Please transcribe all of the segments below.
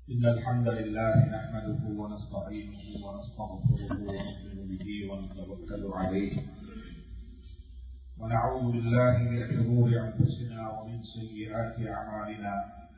إن الحمد لله نحمده ونستعينه ونستغفره ونؤمن به ونتوكل عليه ونعوذ بالله من شرور أنفسنا ومن سيئات أعمالنا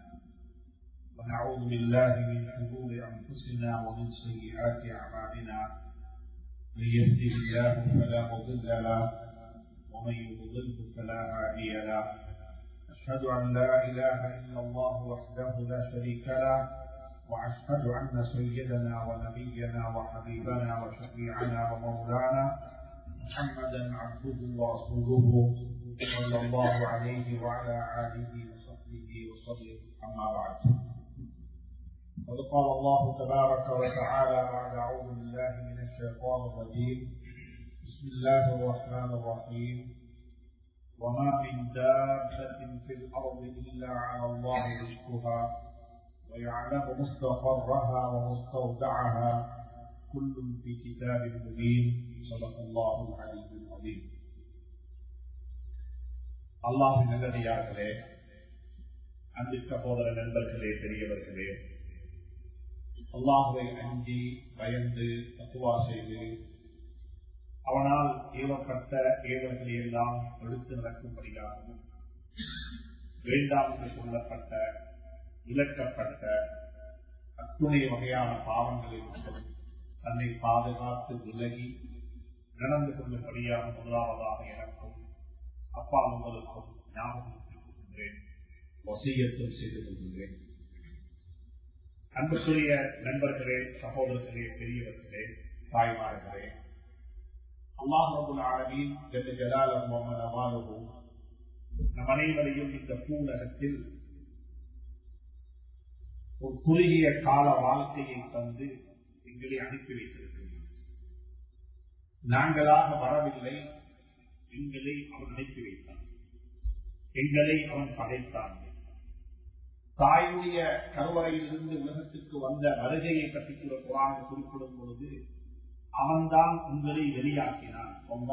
من يهده الله فلا مضل له ومن يضلل فلا هادي له. أشهد أن لا إله إلا الله وحده لا شريك له وأشهد أن سيدنا ونبينا وحبيبنا وشفيعنا ومولانا محمدا عبده ورسوله صلى الله عليه وعلى آله وصحبه وسلم. أما بعد، قد قال الله تبارك وتعالى بعد أعوذ بالله من الشيطان الرجيم. بسم الله الرحمن الرحيم. وما من دابة في الأرض إلا على الله رزقها ويعلم مستقرها ومستودعها كل في كتاب مبين. صدق الله العلي العظيم. الله நல்லடியார்களே, அன்பிற்க சகோதர நண்பர்களே, பெரியவர்களே, அல்லாஹ்வை அஞ்சி பயந்து தக்வா செய்து அவனால் ஏவப்பட்ட ஏவல்களை எல்லாம் எடுத்து நடக்கும்படியாகவும் வேண்டாம் என்று சொல்லப்பட்ட இழக்கப்பட்ட அத்துணை வகையான பாவங்களில் தன்னை பாதுகாத்து விலகி நடந்து கொள்ளும்படியாக முதலாவதாக எனக்கும் அப்பா உங்களுக்கும் ஞாபகப்படுத்திக் கொள்கின்றேன், வசியத்தும் செய்து கொள்கின்றேன். அன்புக்குரிய நண்பர்களே, சகோதரர்களே, பெரியவர்களே, தாய்மார்களே, அல்லாஹ் ரப்பல் ஆலமீன் ஜல்ல ஜலாலுஹு வ மனவாலுஹு நம் அனைவரையும் இந்த பூலகத்தில் ஒரு குறுகிய கால வாழ்க்கையை தந்து எங்களை அனுப்பி வைத்திருக்கிறார். நாங்களாக வரவில்லை, எங்களை அவன் அனுப்பி வைத்தான், எங்களை அவன் படைத்தான். தாயுடைய கருவறையிலிருந்து உலகத்திற்கு வந்த வருகையை பற்றி குர்ஆன் குறிப்பிடும் பொழுது அவன்தான் உங்களை வெளியாக்கினான்.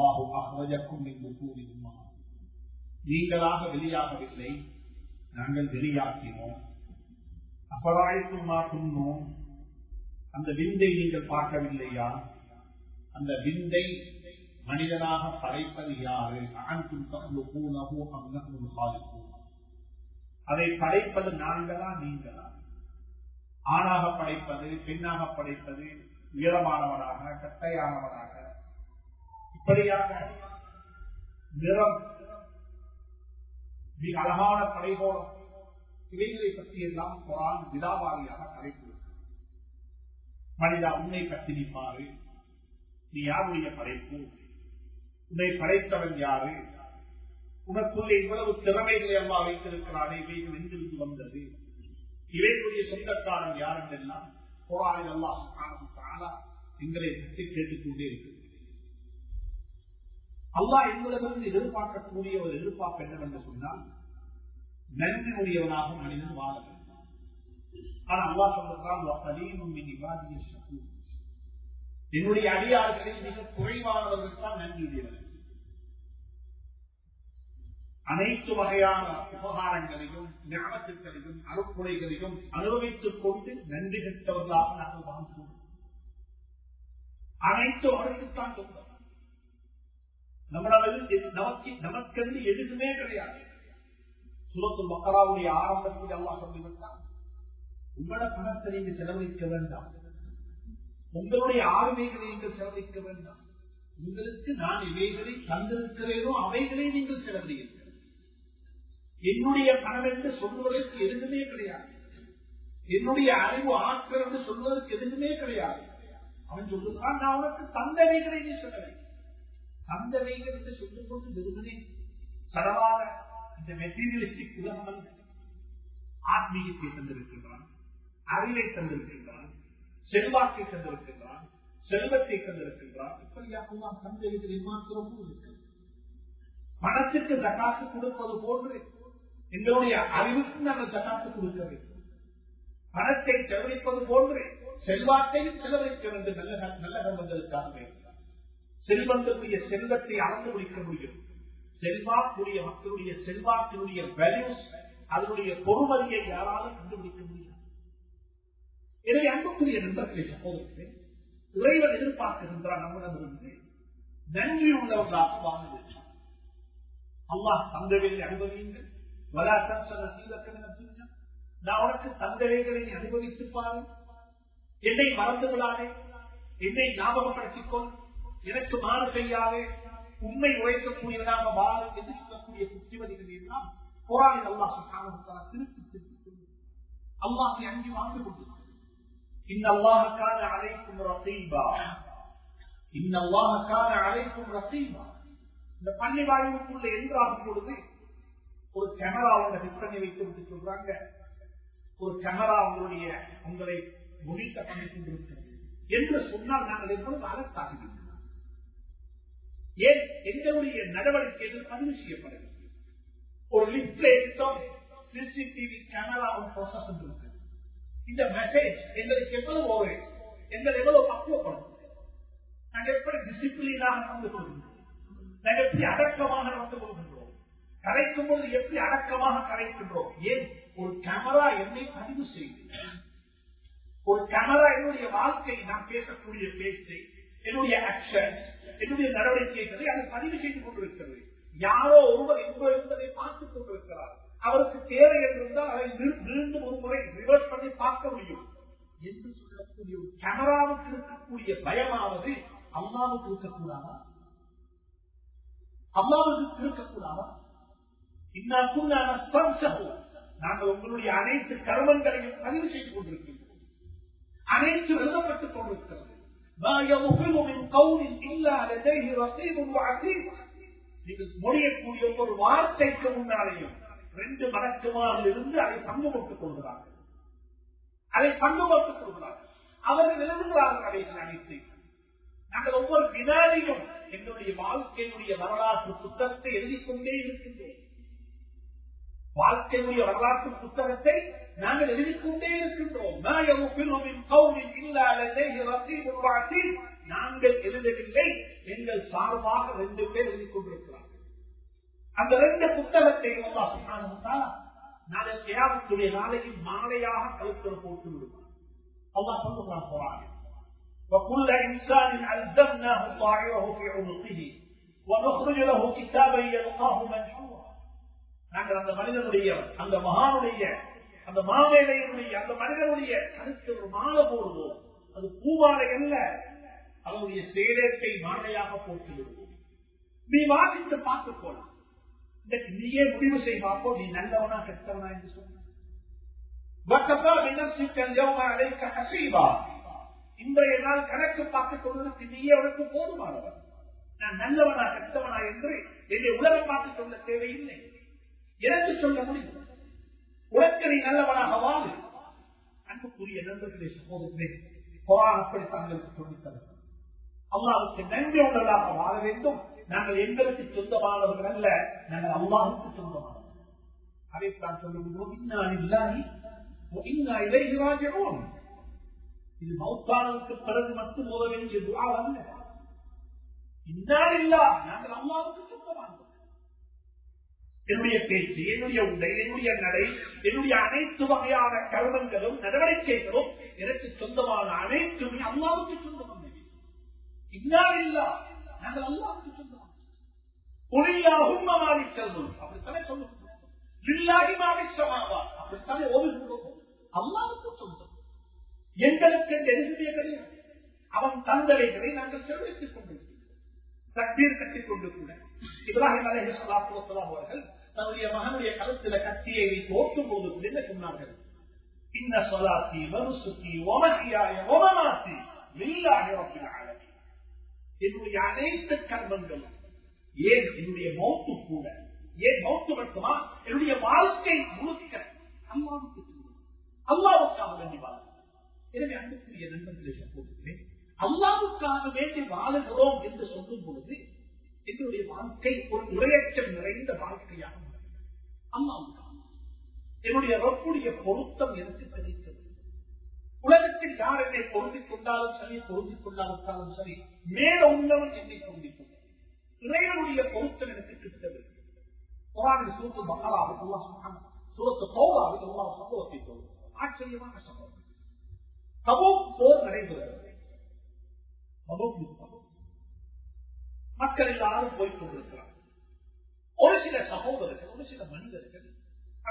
நீங்களாக வெளியாகவில்லை, நாங்கள் வெளியாக்கினோம். அப்பராய்க்கும் மாற்றோம். அந்த விந்தை நீங்கள் பார்க்கவில்லையா? அந்த விந்தை மனிதனாக படைப்பது யாரு? அதை படைப்பது நாங்களா நீங்களா? ஆணாக படைப்பது, பெண்ணாக படைப்பது, உயரமானவனாக, கட்டையானவனாக, இப்படியாக நிறம், மிக அழகான படைகோளம், இவைகளை பற்றி எல்லாம் குர்ஆன் விதாவாரியாக படைப்பு. மனிதா, உன்னை பற்றி நீ பாரு, நீ யாருடைய படைப்பு, உன்னை படைத்தவன் யாரு, உனக்குள்ளே இவ்வளவு திறமைகளை எல்லாம் வைத்திருக்கிறானே, இவைகள் எங்கிருந்து வந்தது, இவைகளுடைய சொந்தக்காரன் யார் என்றெல்லாம் குர்ஆனில் அல்லாஹ் சுப்ஹானஹு வ தஆலா எங்களை பற்றி கேட்டுக்கொண்டே இருக்கிறார். அல்லாஹ் எங்களிடமிருந்து எதிர்பார்க்கக்கூடிய ஒரு எதிர்பார்ப்பு என்னவென்று சொன்னால், நன்மை உடையவனாக மனிதன் வாழ வேண்டும். ஆனால் அல்லாஹ் சொல்றான், என்னுடைய அடியார்களில் மிக குறைவானவர்கள் தான் நன்றியுடையவர்கள். அனைத்து வகையான உபகாரங்களையும் ஞாபகங்களையும் அருட்கொடைகளையும் அனுபவித்துக் கொண்டு நன்றி கெட்டவர்களாக நாங்கள் வாழ்ந்தோம். அனைத்து அவர்களுக்குத்தான் சொந்தம். நமக்கென்று எதுவுமே கிடையாது. சூரத்துல் பக்ராவுடைய ஆரம்பத்தில் அல்லாஹ் சொல்லிவிட்டான், உங்களோட பணத்தை நீங்கள் செலவழிக்க வேண்டாம், உங்களுடைய ஆளுமைகளை நீங்கள் செலவழிக்க வேண்டாம், உங்களுக்கு நான் இவைகளை தந்திருக்கிறேனோ அவைகளை நீங்கள் செலவழிக்கிறீர்கள். என்னுடைய பணம் என்று சொல்வதற்கு எதுவுமே கிடையாது, என்னுடைய அறிவு ஆற்றல் என்று சொல்வதற்கு எதுவுமே கிடையாது. அவன் சொல்லுகிறான், நான் உனக்கு தந்தவைகளை நீ சொல்லவை. தந்தவைகள் என்று சொல்லும் போது வெறுமனே சரவாக இந்த மெட்டீரியலிஸ்டிக் உலகம் ஆத்மீகத்தை தந்திருக்கின்றான், அறிவை தந்திருக்கின்றான், செல்வாக்கை தந்திருக்கின்றான், செல்வத்தை தந்திருக்கின்றான். இப்படியாக தந்தைகளை மாத்திரம் இருக்கிறது. பணத்திற்கு ஜகாத்து கொடுப்பது போன்று எங்களுடைய அறிவுக்கு நாங்கள் ஜகாத்து கொடுக்க வேண்டும். பணத்தை செலவழிப்பது போன்று செல்வாக்கையும் செலவழிக்க வேண்டும். நல்ல கர்மங்களுக்காக வேண்டும். செல்வங்களுடைய செல்வத்தை அளந்து முடிக்க முடியும். செல்வாக்குடைய மக்களுடைய செல்வாக்கினுடைய வேல்யூஸ், அதனுடைய பொறுமதியை யாராலும் கண்டுபிடிக்க முடியாது. எனவே அன்புக்குரிய நண்பர்களை சகோதரர்களே, இறைவன் எதிர்பார்க்கின்றார் நம்மிடமிருந்து நன்றி உள்ளவர்களாக வாழ வேண்டும். அல்லாஹ் தந்தவைகளை அனுபவியுங்கள். நான் உனக்கு தந்தவைகளை அனுபவித்து பாரு, என்னை மறந்து விடாதே, என்னை ஞாபகப்படுத்திக்கொள், எனக்கு மாறு செய்யாதே, உண்மை உழைக்கக்கூடியவனாக வாழ எதிர்க்கக்கூடிய புத்திமதிகள் எல்லாம் குர்ஆனில் அல்லாஹ் சுப்ஹானஹு வ தஆலா திருப்பி அல்லாஹ்வை அஞ்சி வாழ்ந்து கொண்டிருக்கிறது. இன்னல்லாஹ கான அலைக்கும் ரகீபா, இன்னல்லாஹ கான அலைக்கும் ரகீபா. இந்த பள்ளி வாயிலுக்குள்ள என்றாகும் பொழுது ஒரு கேமராவோட விற்பனை வைத்து விட்டு சொல்றாங்க, ஒரு கேமரா உங்களை முடிக்க பண்ணி கொண்டிருக்கிறது என்று சொன்னால் நாங்கள் எப்பொழுது அலர்ட்டாகின்றோம். ஏன் எங்களுடைய நடவடிக்கைகள் பதிவு செய்யப்படுகிறது. ஒரு லிப்ட்ல எடுத்தோம், சிசிடிவி கேமரா ப்ராசஸ் இருக்கு. இந்த மெசேஜ் எங்களுக்கு எவ்வளவு பக்குவப்படும், நாங்கள் எப்படி டிசிப்ளினாக நடந்து கொள்கின்றோம், நாங்கள் எப்படி அடக்கமாக நடந்து கொள்கின்றோம், கரைக்கும் போது எப்படி அடக்கமாக கரைக்கின்றோம். ஏன் ஒரு கேமரா என்னை பதிவு செய்து, ஒரு கேமரா என்னுடைய வாழ்க்கை, நான் பேசக்கூடிய பேச்சை, என்னுடைய ஆக்ஷன்ஸ், என்னுடைய நடவடிக்கைகளை அது பதிவு செய்து கொண்டிருக்கிறது. யாரோ ஒருவர் என்பதை பார்த்துக் கொண்டிருக்கிறார். அவருக்கு தேவை என்றிருந்தால் அதை மீண்டும் ஒரு முறை ரிவர்ஸ் பண்ணி பார்க்க முடியும் என்று சொல்லக்கூடிய ஒரு கேமராவுக்கு இருக்கக்கூடிய பயமாவது அல்லாவுக்கு இருக்கக்கூடாதா? அல்லாவுக்கு இருக்கக்கூடாதா? நாங்கள் உங்களுடைய அனைத்து கர்மங்களையும் பதிவு செய்து கொண்டிருக்கின்றோம். அனைத்து எழுதப்பட்டுக் கொண்டிருக்கிறது. நீங்கள் மொழியக்கூடிய ஒரு வார்த்தைக்கு முன்னாலேயும் 2 மடக்குமாரில் இருந்து அதை பங்கு போட்டுக் கொள்கிறார்கள். அவர்கள் எழுதுகிறார்கள் அவைகள் அனைத்து. நாங்கள் ஒவ்வொரு வினாடியும் எங்களுடைய வாழ்க்கையுடைய வரலாற்று புத்தகத்தை எழுதிக் கொண்டே இருக்கின்றோம். வாழ்க்கையுடைய வரலாற்று புத்தகத்தை நாங்கள் எழுதிக்கொண்டே இருக்கின்றோம். நாங்கள் எழுதவில்லை, எங்கள் சார்பாக 2 பேர் எழுதிக் கொண்டிருக்கிறார்கள். அந்த 2 புத்தகத்தை அல்லாஹ் சுப்ஹானஹு வ தஆலா நாளை கியாமத்துடைய நாளையில் மாலையாக கழுத்தில் போட்டு விடுவார். அல்லாஹ் சொல்லுகிறான் குர்ஆனில், وَكُلَّ إِنسَانٍ أَلْزَمْنَاهُ طَائِرَهُ فِي عُنُقِهِ وَنُخْرِجُ لَهُ كِتَابًا يَلْقَاهُ مَنشُورًا. நாங்கள் அந்த மனிதனுடைய, அந்த மகானுடைய, அந்த மாமேதையினுடைய, அந்த மனிதனுடைய கருத்து ஒரு மாலை போடுவோம். அது பூமாலை அல்ல, அவருடைய சேரத்தை மாலையாக போட்டு விடுவோம். நீ வாசித்து பார்த்துக் கொள்ள, நீயே முடிவு செய்ய பார்ப்போம், நீ நல்லவனா கெட்டவனா என்று சொன்ன. இன்றைய நாள் கணக்கு பார்த்துக் கொள்வதற்கு நீயே அவனுக்கு போதுமானவன். நான் நல்லவனா கெட்டவனா என்று என்னை உலகம் பார்த்துக் கொள்ள தேவையில்லை, எனக்கு சொல்ல முடியும். உலக நீ நல்லவனாக வாழு. அன்புக்குரிய நண்பர்களே, சகோதரர்களே, குர்ஆன் அப்படி தங்களுக்கு சொல்லித்தர அல்லாஹ்வுக்கு நன்றி உள்ளவர்களாக வாழ வேண்டும். நாங்கள் எங்களுக்கு சொந்தமானவர்கள் அல்ல, நாங்கள் அல்லாஹ்வுக்கு சொந்தமானவர்கள். அதைத்தான் சொல்லுகிறோம், இன்னா லில்லாஹி வ இன்னா இலைஹி ராஜிஊன். இது மௌத்தானதுக்கு பிறகு மட்டும் ஓத வேண்டிய துஆ அல்ல. இன்னா லில்லாஹ், நாங்கள் அல்லாஹ்வுக்கு சொந்தமானவர்கள். என்னுடைய பேச்சு, என்னுடைய உடை, என்னுடைய நடை, என்னுடைய அனைத்து வகையான கர்மங்களும் நடவடிக்கைகளும் எனக்கு சொந்தமான அனைத்துமே அல்லாஹ்வுக்கு சொந்தமானது. இன்னாலில்லாஹ், நாங்கள் அல்லாஹ்வுக்கு சொந்தமானது. குலில்லாஹும்ம மாலிக்கல் முல்க், அப்படித்தானே சொல்லுகிறோம். லில்லாஹி மா ஃபிஸ் ஸமாவாத், அப்படித்தானே ஓதுகிறோம். அல்லாஹ்வுக்கு சொந்தம். எங்களுக்கு எதுவுமே கிடையாது. அவன் தந்தவைகளை நாங்கள் செலவழித்துக் கொண்டிருக்கிறோம். தக்பீர் கட்டிக் கொண்டு கூட இப்ராஹிம் அலைஹிஸ்ஸலாத்து வஸ்ஸலாம் அவர்கள் தன்னுடைய மகனுடைய கழுத்தில கத்தியை போற்றும் போது என்ன சொன்னார்கள்? இன்ன ஸலாத்தி வ நுஸுகி வ மஹ்யாய வ மமாத்தி லில்லாஹி ரப்பில் ஆலமீன். என்னுடைய அனைத்து கர்மங்களும், ஏன் என்னுடைய மௌத்து கூட, ஏன் மௌத்து மட்டுமா, என்னுடைய வாழ்க்கை முழுக்க அல்லாஹ்வுக்கு சொந்தம். அல்லாஹ்வுக்காக வேண்டி வாழ. எனவே அன்புக்குரிய நண்பர்களே, சகோதரர்களே, அல்லாஹ்வுக்காக வேண்டி வாழுகிறோம் என்று சொல்லும் பொழுது என்னுடைய வாழ்க்கை ஒரு இரையச்சம் நிறைந்த வாழ்க்கையாக அல்லாஹ்வுக்காக. என்னுடைய ரப்புடைய பொருத்தம் எனக்கு கிடைத்தது. உலகத்தில் யார் என்னை பொருந்திக் கொண்டாலும் சரி, பொருந்திக் கொண்டாலும் சரி, மேல உள்ளவன் என்னை பொருந்திக் கொண்டார். இறைவனுடைய பொருத்தம் எனக்கு கிட்டது. குர்ஆனில் சூரத்துல் பக்ராவில் அல்லாஹ் சுப்ஹானஹு, சூரத்துல் தௌபாவில் அல்லாஹ் சம்பவத்தை சொல்லுகிறார். ஆச்சரியமான சம்பவம்.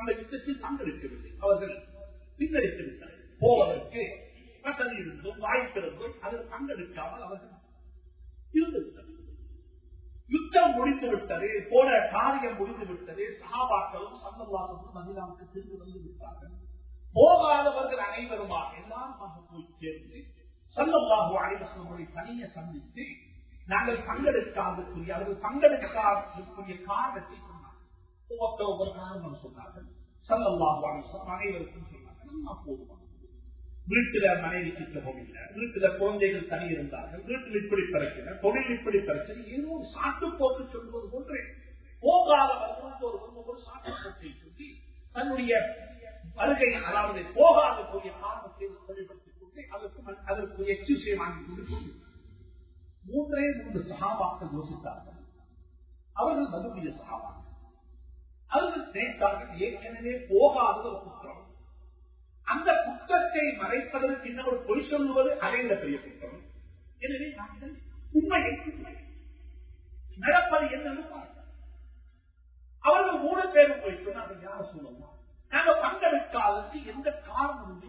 அந்த யுத்தத்தில் பங்கெடுக்கவில்லை. அவர்கள் பின்னெடுத்து விட்டார்கள். போவதற்கு வசதி இருந்தும் வாய்ப்பிருந்தும் அதில் பங்கெடுக்காமல் அவர்கள் இருந்துவிட்டனர். யுத்தம் முடிந்து விட்டது, போன காரியம் முடிந்து விட்டது. சஹாபாக்களும் ஸல்லல்லாஹு மதீனாவுக்கு திரும்பி வந்து விட்டார்கள். போகாதவர்கள் அனைவருமாக எல்லாருமாக போய் சேர்ந்து ஸல்லல்லாஹு அலைஹி வஸல்லம் தனியை சந்தித்து நாங்கள் பங்கெடுக்காதற்குரிய அவர்கள் பங்கெடுக்காதற்குரிய காரணத்தை சொன்னார்கள். ஒவ்வொரு காரணம் சொன்னார்கள். ஸல்லல்லாஹு அலைஹி வஸல்லம் அனைவருக்கும் சொன்னார்கள், நான் போதுமான வீட்டுல மனைவி கிட்டமும் இல்லை, வீட்டுல குழந்தைகள் தனி இருந்தார்கள், வீட்டில் இப்படி பிரச்சனை, தொழில் இப்படி பிரச்சனை, ஏதோ ஒரு சாட்டு போட்டு சொல்வது போன்று போகாதவர்கள் ஒரு சாட்டு போட்டை சொல்லி தன்னுடைய வருகை, அதாவது போகாதக்கூடிய காரணத்தை வெளிப்படுத்திக் கொண்டு அதற்கு எக்ஸியூஸை வாங்கி கொண்டு மூன்று சஹாபாக்கள் யோசித்தார்கள். அவர்கள் மதுடைய சஹாபாக்கள். அவர்கள் நினைத்தார்கள் ஏற்கனவே போகாத ஒரு குற்றம், அந்த குற்றத்தை மறைப்பதற்கு இன்னொரு பொய் சொல்லுவது அதைவிட பெரிய குற்றம். எனவே நாங்கள் உண்மையை நடப்பது என்னன்னு பார்த்தார். அவர்கள் 3 பேரும் போய் சொன்னார்கள், யார சொல்லலாம், நாங்கள் பங்கெடுக்காதற்கு எந்த காரணமும்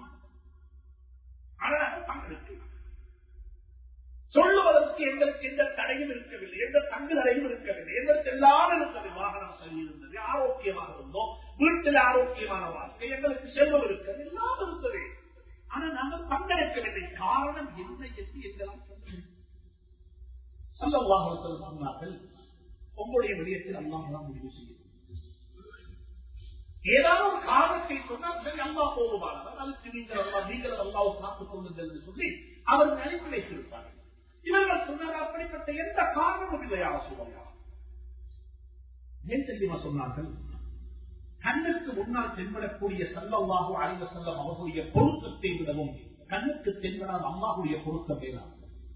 ஆனால் பங்கெடுக்கலாம், சொல்லுவதற்கு எங்களுக்கு எந்த தடையும் இருக்கவில்லை, எந்த தங்கு தடையும் இருக்கவில்லை, எங்களுக்கு எல்லாம் இருந்தது. வாகனம் சரி இருந்தது, ஆரோக்கியமாக இருந்தோம், வீட்டில் ஆரோக்கியமான வாழ்க்கை, எங்களுக்கு செல்வம் இருக்கிறது, எல்லாம் இருந்தது. ஆனால் நாங்கள் பங்கெடுக்கவில்லை. காரணம் என்ன என்று எங்களால் ஸல்லல்லாஹு அலைஹி வஸல்லம் சொன்னார்கள், உங்களுடைய விடயத்தில் அல்லாஹ் தான் முடிவு செய்யும். ஏதாவது ஒரு காரணத்தை சொன்னால் சரி, அல்லாஹ் போதுமானவர், அதுக்கு நீங்கள் அல்லாஹ் காத்துக் கொள்ளுங்கள் என்று சொல்லி அவர்கள் அனுப்பி வைத்திருப்பார்கள். இவர்கள் சொன்னார், அப்படிப்பட்ட எந்த காரணமும் இல்லையா சொல்லலாம். ஏன் தெரியுமா சொன்னார்கள், கண்ணுக்கு முன்னால் தென்படக்கூடிய ஸல்லல்லாஹு அலைஹி வஸல்லம் அவர்களுடைய பொருத்தத்தை விடவும் கண்ணுக்கு தென்படாத அல்லாஹ்வுடைய பொருத்தம் வேறாகும்.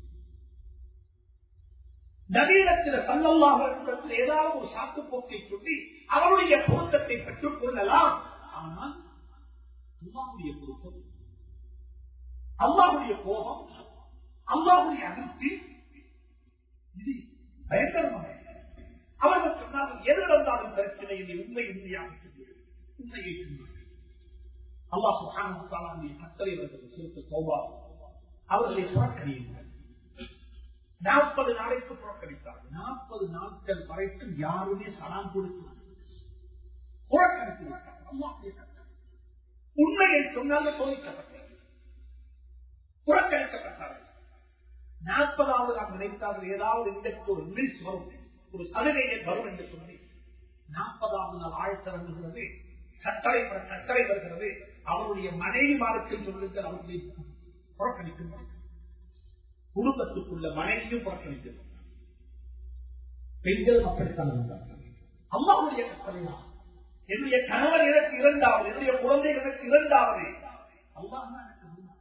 நவீனத்தில் ஸல்லல்லாஹு அலைஹி வஸல்லம் ஏதாவது ஒரு சாக்கு போக்கை சொல்லி அவருடைய பொருத்தத்தை பெற்றுக் கொள்ளலாம். ஆனால் அல்லாஹ்வுடைய பொருத்தம், அல்லாஹ்வுடைய கோபம், அல்லாஹ்வுடைய அதிர்ச்சி, இது பயங்கரமான. அவர்கள் சொன்னார்கள், எது நடந்தாலும் பிரச்சனை இல்லை, உண்மையாக உண்மையை சொன்னார்கள். அல்லாஹ் சுப்ஹானஹு வ தஆலாவுடைய கட்டளை வருகிறது சூரத்துல் தௌபா. அவர்களை புறக்கணியுங்கள். 40 நாளைக்கு புறக்கணித்தார்கள். 40 நாட்கள் வரைக்கும் யாருமே சலாம் கொடுக்கிறார்கள், புறக்கணித்து விட்டார்கள். அல்லாஹ்வுடைய கட்டளை உண்மையை சொன்னாலும் சோதிக்கப்பட்டது, புறக்கணிக்கப்பட்டார்கள். 40வது நாம் நினைத்தார்கள் ஏதாவது இன்றைக்கு ஒரு இங்கிலீஷ் வரும், ஒரு சலுகையை வரும் என்று சொல்லி 40வது நாள் ஆயத்திறங்குகிறது, கட்டளை வருகிறது. அவருடைய மனைவி மாதத்தில் சொல்லுங்கள், அவர்களை புறக்கணிக்கின்றார். குடும்பத்துக்குள்ள மனைவியும் புறக்கணிக்கிறார், பெண்களும் அப்படித்தான் இருந்தார்கள். அல்லாஹ்வுடைய கட்டளையா, என்னுடைய கணவர் எனக்கு 2வது, என்னுடைய குழந்தை எனக்கு 2வது, அல்லாஹ் எனக்கு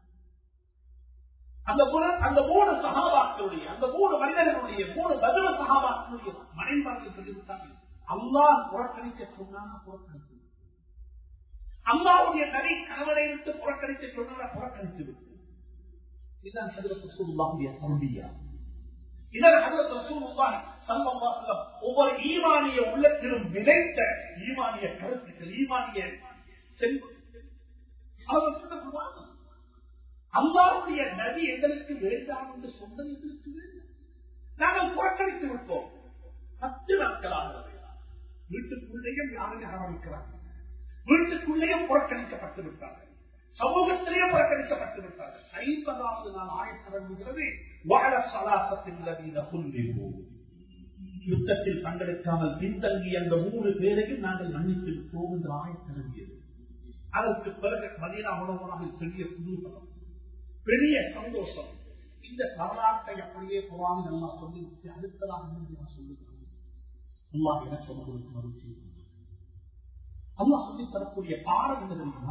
அந்த 3 சஹாபாக்களுடைய, அந்த 3 மனிதர்களுடைய, 3 பத்ர் சஹாபாக்களுடைய மனைவிமார்கள் சொல்லிவிட்டார்கள், அல்லாஹ் புறக்கணிக்க சொன்னாங்க, புறக்கணித்து அல்லாஹ்வுடைய நபி கணவரை விட்டு புறக்கணிக்க சொன்னாங்க, புறக்கணித்து விட்டு. இதுதான் ஹஜ்ரத் ரசூலுல்லாஹுடைய தர்பியா. இதான் ஹஜ்ரத் ரசூலுல்லாஹி ஸல்லல்லாஹு அலைஹி வஸல்லம் ஒவ்வொரு ஈமானிய உள்ளத்திலும் விதைத்த ஈமானிய கருத்துக்கள், ஈமானிய செல்வம். அவர் சொல்லுவாங்க, அல்லாஹ்வுடைய நபி எங்களுக்கு வேண்டாம் என்று சொன்னது எங்களுக்கு வேண்டாம், நாங்கள் புறக்கணித்து விட்டோம். 10 நாட்களாக வீட்டுக்குள்ளேயும் யாருமே ஆரம்பிக்கிறார்கள், வீட்டுக்குள்ளேயும் புறக்கணிக்கப்பட்டு விட்டார்கள், சமூகத்திலேயே புறக்கணிக்கப்பட்டு விட்டார்கள். 50வது நாள் ஆயத்திறங்குகிறது, யுத்தத்தில் பங்கெடுக்காமல் பின்தங்கிய அந்த 3 பேரையும் நாங்கள் மன்னித்து விட்டோம் என்று ஆயத்திறங்கியது. அதற்கு பிறகு மதீனா முனவ்வராவில் பெரிய குதூகலம், பெரிய சந்தோஷம். இந்த வரலாற்றை அப்படியே குர்ஆனில் அல்லாஹ் சொல்லிவிட்டு அடுத்ததாக சொல்லுகிறார், அல்லாஹ் என சொல்வதற்கு மறுச்சி அல்லாஹ் சொல்லித் தரக்கூடிய பாடம் என்ன தெரியுமா?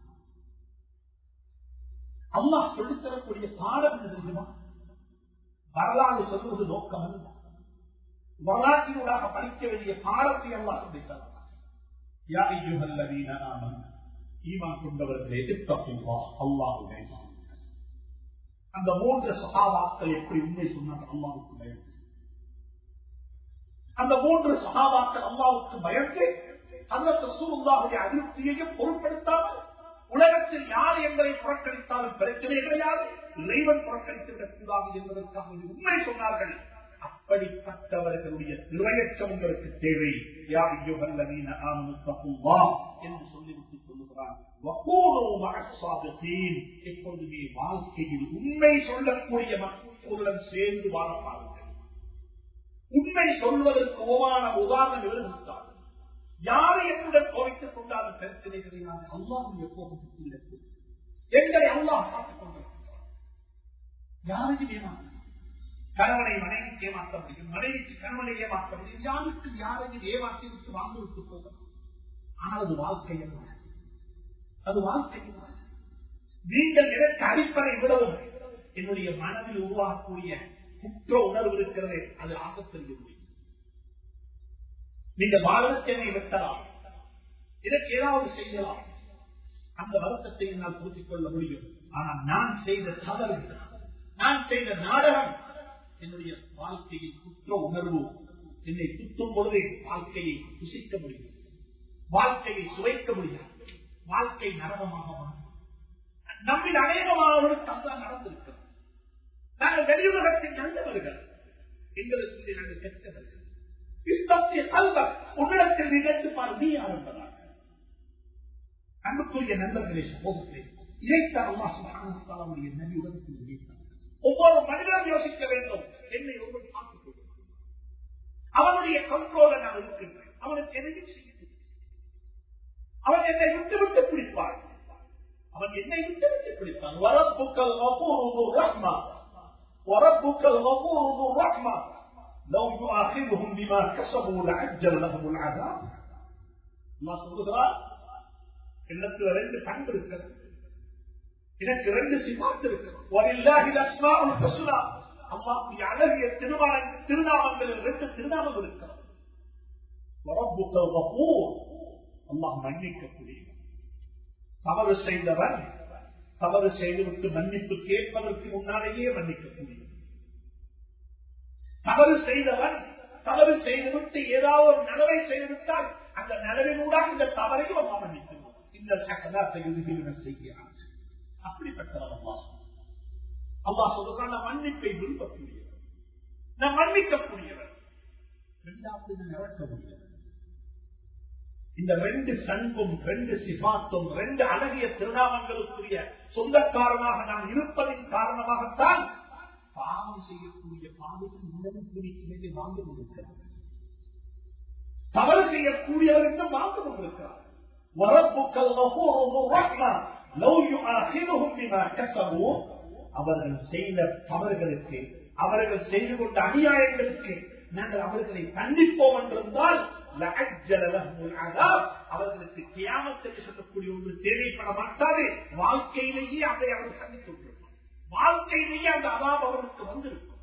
அல்லாஹ் சொல்லித் தரக்கூடிய பாடம் என்ன தெரியுமா? வரலாறு சொல்வது நோக்கம் அல்ல, வரலாற்றினூடாக படிக்க வேண்டிய பாடத்தை அல்லாஹ் சொல்லித் தருகிறார். யா அய்யுஹல்லதீன ஆமனூ, ஈமான் கொண்டவர்களே, இத்தகுல்லாஹ், அல்லாஹ்வை பயப்படுங்கள். அந்த 3 சஹாபாக்கள் எப்படி உண்மை சொன்னார்கள், அல்லாஹ்வுக்கு பயந்து. அந்த 3 சஹாபாக்கள் அல்லாஹ்வுக்கு பயந்து ஹஜ்ரத் ரசூலுல்லாஹுடைய அதிருப்தியையும் பொருட்படுத்தாமல் உலகத்தில் யார் எங்களை புறக்கணித்தாலும் பிரச்சனை கிடையாது, இறைவன் புறக்கணித்துவிடக் கூடாது என்பதற்காக உண்மை சொன்னார்கள். அப்படிப்பட்டவர்களுடைய இறையச்சம் உங்களுக்கு தேவை. யா அய்யுஹல்லதீன ஆமனு தக்குல்லாஹ் என்று சொல்லிவிட்டு சொல்லுகிறான். வகூனு மஅஸ்ஸாபிகீன், எப்பொழுதுமே வாழ்க்கையில் உண்மை சொல்லக்கூடிய மக்களுடன் சேர்ந்து வாழ பாருங்கள். உண்மை சொல்வதற்கு ஓவான உதாரணம் எழுதுகிறார். யாரை என்னுடன் கோவித்துக் கொண்டாலும் பிரச்சனை கிடையாது, அல்லாஹ்வுடைய கோபத்துக்கு இல்லை. எங்களை அல்லாஹ் பார்த்துக் கொண்டிருக்கிறார். யாரையும் ஏமாற்ற, கணவனை மனைவிக்கு ஏமாற்ற முடியும், மனைவிக்கு கணவனை ஏமாற்ற முடியும், யாருக்கு யாரையும் ஏமாற்றி விட்டு வாழ்ந்து விட்டு போகலாம். ஆனால் அது வாழ்க்கை அல்ல, அது வாழ்க்கை அல்ல. நீங்கள் எனக்கு அடிப்படை விடவும் என்னுடைய மனதில் உருவாகக்கூடிய குற்ற உணர்வு இருக்கிறது, அது ஆபத்தில் முடியும். நீங்க வாழ்க்கையை வெட்டலாம், இதற்கு ஏதாவது செய்யலாம், அந்த வருத்தத்தை என்னால் பூர்த்திக் கொள்ள முடியும். ஆனால் நான் செய்த தவறு, நான் செய்த நாடகம் என்னுடைய வாழ்க்கையில் குற்ற உணர்வு என்னை குத்தும் பொழுது வாழ்க்கையை புசிக்க முடியும், வாழ்க்கையை சுவைக்க முடியாது, வாழ்க்கை நரகமாக மாறும். நம்மில் அநேகமானவர்களுக்கு அதுதான் நடந்திருக்கிறது. நாங்கள் வெளியுலகத்தில் நல்லவர்கள், எங்களுக்கு நாங்கள் கெட்டவர்கள். உன்னிடத்தில் நிகழ்த்துப்பார் நீ ஆரம்பதாக அன்புக்குரிய நண்பர்களே, சகோதரர்களே, இதைத்தான் அல்லாஹ் சுப்ஹானஹு வ தஆலாவுடைய நபி உலகத்தில் இணைத்தார். ஒவ்வொரு மனிதனும் யோசிக்க வேண்டும், என்னை ஒருவன் பார்த்துக் கொள்ளும், அவனுடைய கண்ட்ரோல நான் இருக்கின்றேன், அவனுக்கு எதையும் செய்ய, அவன் என்னை விட்டு விட்டு பிடிப்பான், அவன் என்னை விட்டு விட்டு பிடிப்பான். வரப்புக்கள் கஃபூரு ரஹ்மா, வரப்புக்கள் கஃபூரு ரஹ்மா, لو يؤاخذهم بما كسبوا لعجل لهم العذاب. அல்லாஹ் சொல்கிறார், எனக்கு ரெண்டு பண்பு இருக்கிறது, எனக்கு ரெண்டு சிபாத் இருக்கிறது. வலில்லாஹில் அஸ்மாஉல் ஹுஸ்னா, அல்லாஹ்வுடைய அழகிய திருநாமங்களில் ரெண்டு திருநாமம் இருக்கிறது. வரப்புக்கல் கஃபூர், அல்லாஹ் மன்னிக்கக்கூடியவன். தவறு செய்தவன் தவறு செய்துவிட்டு மன்னிப்பு கேட்பதற்கு முன்னாலேயே மன்னிக்கக்கூடியவன். தவறு செய்தவன் தவறு செய்துவிட்டு ஏதாவது ஒரு நலவை செய்துவிட்டால் அந்த நலவினூடாக இந்த தவறையும் அல்லாஹ் மன்னிக்கிறான். இந்த சகதாத்தை செய்கிறான். அப்படிப்பட்டவன் அல்லாஹ் சொல்றான், நான் மன்னிப்பை விரும்பக்கூடியவன், நான் மன்னிக்கக்கூடியவன். இரண்டாவது நடக்க முடியவன். இந்த ரெண்டு சங்கும் ரெண்டு சிபாத்தும் ரெண்டு அழகிய திருநாமங்களுக்குரிய சொந்தக்காரனாக நாம் இருப்பதின் காரணமாகத்தான் பாவம் செய்யக்கூடிய பாவத்தின் உணவும் குறித்து வாழ்ந்து கொண்டிருக்கிறார், தவறு செய்யக்கூடியவர்கள் வாழ்ந்து கொண்டிருக்கிறார். அவர்கள் செய்த தவறுகளுக்கு, அவர்கள் செய்து கொண்ட அநியாயங்களுக்கு நாங்கள் அவர்களை கண்டிப்போம் என்றிருந்தால் அவர்களுக்கு கியாமத்துக்கு சொல்லக்கூடிய ஒன்று தேவைப்பட மாட்டாது. வாழ்க்கையிலேயே அதை அவர்கள் கண்டித்து கொண்டிருப்பார், வாழ்க்கையிலேயே அந்த அதாப் அவர்களுக்கு வந்திருக்கும்.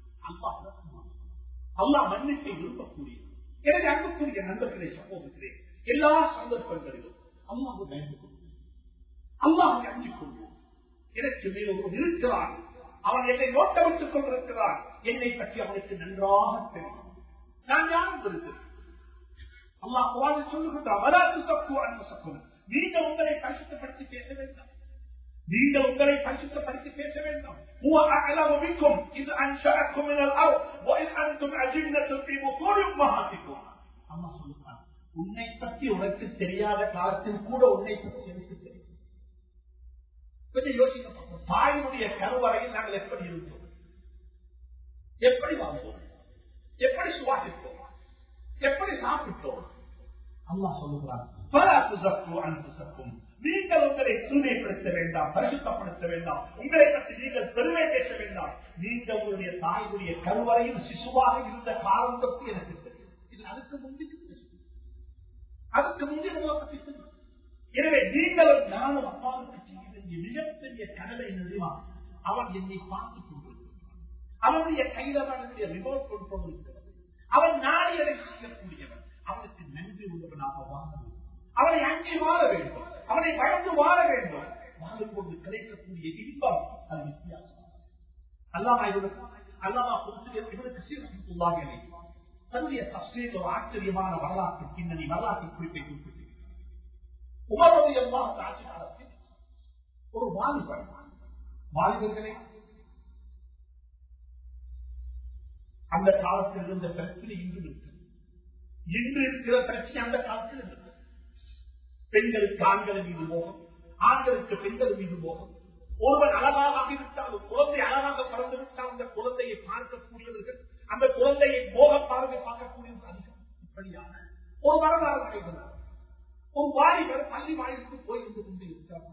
அல்லாஹ் மன்னிப்பை விரும்பக்கூடிய, எனவே அன்புக்குரிய நண்பர்களே, சகோதரர்களே, எல்லா சந்தர்ப்பங்களிலும் அல்லாஹ் பயந்து கொள்வோம், அல்லாஹ் அஞ்சிக் கொள்வோம். எனக்கு மேல் ஒருவன் இருக்கிறான், அவன் என்னை நோட்டமிட்டுக் கொண்டிருக்கிறான், என்னை பற்றி அவனுக்கு நன்றாக தெரியும், நான் யாரும் இருக்கிறேன். அல்லாஹ் குர்ஆனில் சொல்லுகிறார், வலா துஸக்கு அன்ஃபுஸக்கும், நீங்கள் உங்களை பரிசுத்தப்படுத்தி பேச வேண்டாம், நீங்கள் உங்களை பரிசுத்தப்படுத்தி பேச வேண்டாம். هو أعلم بكم إذ أنشأكم من الأرض وإذ أنتم أجنة في بطون أمهاتكم. அல்லாஹ் சொல்லுகிறான், உன்னை பற்றி உனக்கு தெரியாத காலத்தில் கூட உன்னை பற்றி எனக்கு தெரியும். கொஞ்சம் யோசிக்க, தாயினுடைய கருவறையில் நாங்கள் எப்படி இருந்தோம், எப்படி வாழ்ந்தோம், எப்படி சுவாசித்தோம், எப்படி சாப்பிட்டோம். அல்லாஹ் சொல்லுகிறான், فلا تزكوا أنفسكم, நீங்கள் உங்களை தூய்மைப்படுத்த வேண்டாம், பரிசுத்தப்படுத்த வேண்டாம், உங்களை பற்றி நீங்கள் பெருமை பேச வேண்டாம். நீங்கள் உங்களுடைய தாயுடைய கருவறையில் சிசுவாக இருந்த காலம் பற்றி எனக்கு தெரியும். இது அதுக்கு முந்தைய அதுக்கு முந்தைய பற்றி தெரியும். எனவே நீங்களும் நானும் அப்பாவுக்கு செய்ய வேண்டிய மிகப்பெரிய கடமை நிறுவா, அவன் என்னை பார்த்துக் கொண்டிருக்கிறான், அவனுடைய கையில அவனுடைய ரிமோட் கண்ட்ரோல் இருக்கிறது, அவன் நாடியதை செய்யக்கூடியவன், அவனுக்கு நன்றி உள்ளவனாக வாழ வேண்டும், அவனை அங்கே வாழ வேண்டும், அவனை வளர்ந்து வாழ வேண்டும். வாழும்போது கிடைக்கக்கூடிய இன்பம் அது வித்தியாசம். அல்லாஹ் இவனுக்கு சீரத்துள்ளாக தன்னுடைய தப்சீரில் ஒரு ஆச்சரியமான வரலாற்று பின்னணி வரலாற்று குறிப்பை குறிப்பிட்டிருக்கிறார். உமர் ரலியல்லாஹு அன்ஹு ஆட்சி காலத்தில் ஒரு வாலிபர்களே அந்த காலத்தில் இருந்த பிரச்சனை இன்று இருக்கிறது. இன்று இருக்கிற பிரச்சனை அந்த காலத்தில் இருக்கிறது. பெண்களுக்கு ஆண்கள் மீது மோகம், ஆண்களுக்கு பெண்கள் மீது மோகம். ஒருவன் அழகாக ஆகிவிட்டாலும், குழந்தை அழகாக பறந்து விட்டால் அந்த குழந்தையை பார்க்கக்கூடியவர்கள், அந்த குழந்தையை மோக பார்வை பார்க்கக்கூடியவர்கள் அதிகம். இப்படியான ஒரு வரலாறு நடைபெறும். ஒரு வாலிபர் பள்ளி வாயிலுக்கு போயிருந்து கொண்டு இருக்கிறார்.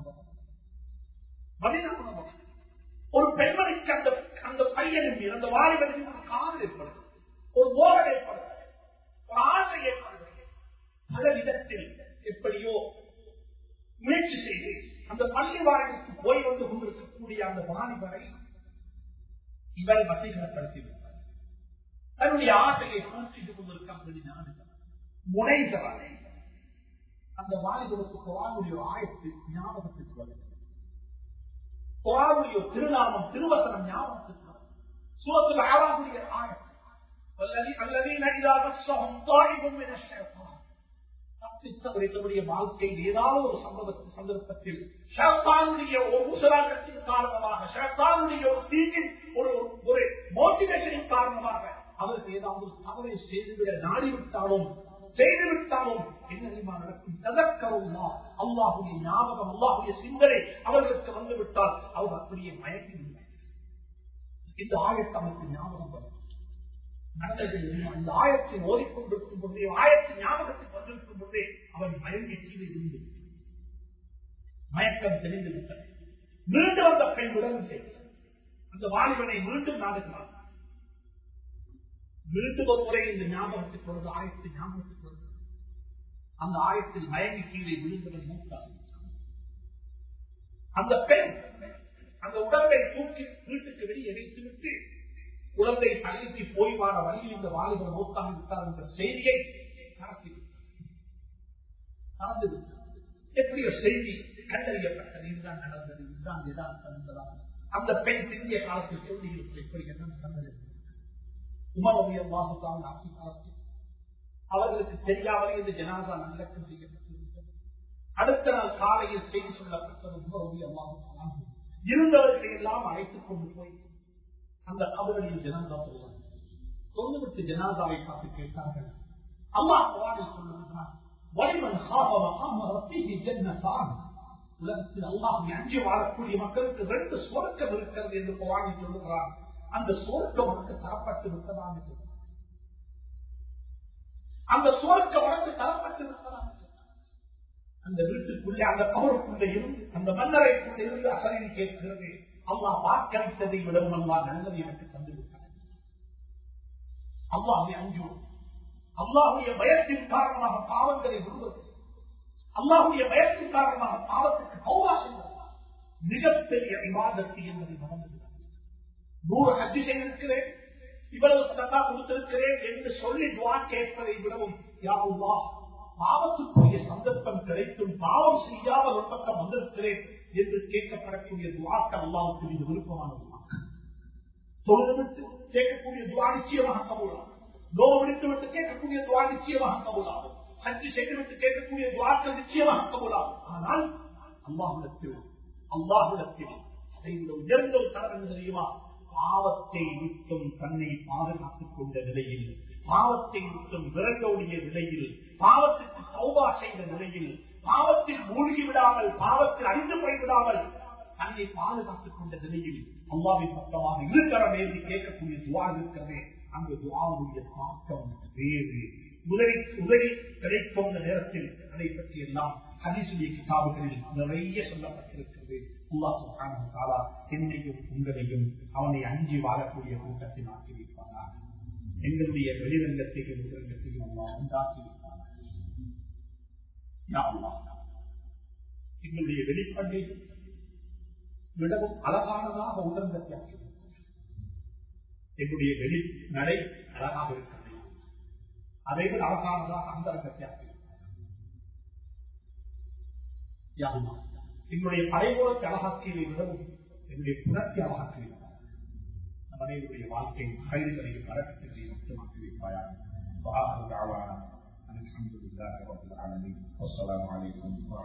ஒரு பெண்மணிக்கு அந்த பையனின் மீது, அந்த வாலிபரின் ஒரு காதல் ஏற்படுது, ஒரு மோகம் ஏற்படுது, ஒரு ஆசை ஏற்படுகிறது. பல விதத்தில் எப்படியோ முயற்சி செய்து அந்த பள்ளி வாயிலுக்கு போய் வந்து கொண்டிருக்கக்கூடிய அந்த வாலிபரை இவர் வசீகரப்படுத்திவிட்டார். தன்னுடைய ஆசையை பூர்த்தி கொண்டிருக்க முனைகிறாரே அந்த வாலிபருக்கு குர்ஆனுடைய ஆயத்து ஞாபகத்துக்கு வருகிறது. குர்ஆனுடைய திருநாமம் திருவசனம் ஞாபகத்துக்கு வருகிறது. சூரத்துல் அஅராஃபுடைய ஆயத்து அல்லதீன இதா மஸ்ஸஹும் தாயிபும் மினஷ் ஷைத்தான். தப்பித்தவர்களுடைய வாழ்க்கையில் ஏதாவது ஒரு சந்தர்ப்பத்தில் ஷைத்தானுடைய ஒரு உசராட்டத்தின் காரணமாக, ஷைத்தானுடைய ஒரு தீங்கின் ஒரு மோட்டிவேஷனின் காரணமாக அவருக்கு ஏதாவது தவறை செய்துவிட நாடிவிட்டாலும் செய்துவிட்டாலும் என்ன நடக்கும்? ததக்கருமா அல்லாஹுடைய ஞாபகம், அல்லாஹுடைய சிந்தனை அவர்களுக்கு வந்துவிட்டால் அவர் அப்படியே மயங்கி விடுவார். இந்த ஆயத்தை அவருக்கு ஞாபகம் வரும். அந்த ஆயத்தை ஓடிக்கொண்டிருக்கும் போதே, ஆயத்தின் ஞாபகத்தில் வந்திருக்கும் போதே அவன் மயங்கி கீழே இருந்து மயக்கம் தெரிந்து விட்டது. மீண்டும் அந்த பெண் விடவில்லை. அந்த வாலிபனை மீண்டும் நாடுகிறார். மீண்டும் ஒரு முறை இந்த ஞாபகத்துக்கு வருது, ஆயத்தின் ஞாபகத்துக்கு வருது. அந்த ஆயத்தில் மயங்கி கீழே விழுந்தவன் மூத்தார். அந்த பெண் அந்த உடம்பை தூக்கி வீட்டுக்கு வெளியே வைத்துவிட்டு குழந்தை பள்ளிக்கு போய் வார வழியில் இந்த வாலிபர் மூத்தாகி விட்டார் என்ற செய்தியை நடந்துவிட்டார். எப்படியோ செய்தி கண்டறியப்பட்டது. இதுதான் நடந்தது, இதுதான் யதார்த்தம் என்பதாக அந்த பெண் பிந்திய காலத்தில் சொல்லியிருக்க எப்படி என்ன நடந்தது. உமர் ரலியல்லாஹு அன்ஹு ஆட்சி காலத்தில் அவர்களுக்கு தெரியாமலே இந்த ஜனாசா நல்லடக்கம் செய்யப்பட்டிருந்தது. அடுத்த நாள் காலையில் செய்தி சொல்லப்பட்டது. உமர் ரலியல்லாஹு அன்ஹு இருந்தவர்களை எல்லாம் அழைத்துக் கொண்டு போய் அந்த கபரில் ஜனாசா சொல்லுவிட்டு ஜனாசாவை பார்த்து கேட்டார்கள். அல்லாஹ் குர்ஆனில் சொல்லுகிறான், வலிமன் காஃப மகாம ரப்பிஹி ஜன்னதான். உலகத்தில் அல்லாஹ்வை அஞ்சி வாழக்கூடிய மக்களுக்கு 2 சுவர்க்கம் இருக்கிறது என்று குர்ஆனில் சொல்லுகிறார். அந்த சுவர்க்கம் உனக்கு தரப்பட்டு விட்டதா என்று சொல்றார். அந்த சுவர்க்கம் உனக்கு தரப்பட்டு விட்டதா என்று சொல்றார். அந்த வீட்டுக்குள்ளே, அந்த கபருக்குள்ளே இருந்து, அந்த மன்னரைக்குள்ளே இருந்து அசரீரி கேட்கிறது. அல்லாஹ் வாக்களித்ததை விடவும் அல்லாஹ் நல்லது எனக்கு தந்துவிட்டார். அல்லாஹ்வை அஞ்சுவோம். அல்லாஹ்வுடைய பயத்தின் காரணமாக பாவங்களை விடுவது, அல்லாஹ்வுடைய பயத்தின் காரணமாக பாவத்துக்கு தௌபா செய்வது மிகப்பெரிய இபாதத் என்பதை மறந்துவிட்டார். 100 ஹஜ் செய்திருக்கிறேன், இவ்வளவு சதகா கொடுத்திருக்கிறேன் என்று சொல்லி துஆ கேட்பதை விடவும், யா அல்லாஹ் பாவத்துக்குரிய சந்தர்ப்பம் கிடைத்தும் பாவம் செய்யாமல் ஒரு பக்கம் வந்திருக்கிறேன் என்று கேட்கப்படக்கூடிய துஆக்கள் அல்லாஹ்வுக்கு இது விருப்பமான துஆக்கள். தொழுதுவிட்டு கேட்கக்கூடிய துஆ நிச்சயமாக கபூலாகும். நோவு விடுத்துவிட்டு கேட்கக்கூடிய துஆ நிச்சயமாக கபூலாகும். ஹஜ் செய்துவிட்டு கேட்கக்கூடிய துஆக்கள் நிச்சயமாக கபூலாகும். ஆனால் அல்லாஹ்விடத்தில் அதை விட உயர்ந்த ஒரு தரம் தெரியுமா? பாவத்தை விட்டும் தன்னை பாதுகாத்துக் கொண்ட நிலையில், பாவத்தை விட்டும் விரண்டோடிய நிலையில், பாவத்திற்கு தௌபா செய்த நிலையில், பாவத்தில் மூழ்கி விடாமல், பாவத்தில் அழிந்து போய்விடாமல் தன்னை பாதுகாத்துக் கொண்ட நிலையில் அல்லாஹ்வின் பக்கமாக இருக்கிற வேண்டி கேட்கக்கூடிய துஆ இருக்கிறதே, அந்த துஆவுடைய தாக்கம் வேறு. உதவி கிடைக்கும் நேரத்தில் அதை பற்றி எல்லாம் ஹதீஸுடைய கிதாபுகளில் நிறைய சொல்லப்பட்டிருக்கிறது. அல்லாஹ் சுப்ஹானஹு வ தஆலா என்னையும் உங்களையும் அவனை அஞ்சி வாழக்கூடிய கூட்டத்தில் ஆக்கி வைப்பானாக. எங்களுடைய வெளிரங்கத்தையும் உலகத்தையும் அல்லாஹ் உண்டாக்கி வைப்பானாக. யா அல்லாஹ், எங்களுடைய வெளிப்படை விடவும் அழகானதாக உலகத்தை ஆக்கி வைப்பானாக. எங்களுடைய வெளி நடை அழகாக இருக்கிறது, அதைவிட அழகானதாக அந்தரங்கத்தை ஆக்கி வைப்பானாக. யா அல்லாஹ், எங்களுடைய படைபோலத்தை அழகாக்கியதை விடவும் என்னுடைய குணத்தை அழகாக்கி வைப்பார். நம் அனைவருடைய வாழ்க்கையின் கைதுகளையும் வரக்கத்தையும் மட்டுமாக்கி வைப்பாயாக. وآخر دعوانا الحمد لله رب العالمين والسلام عليكم ورحمة الله.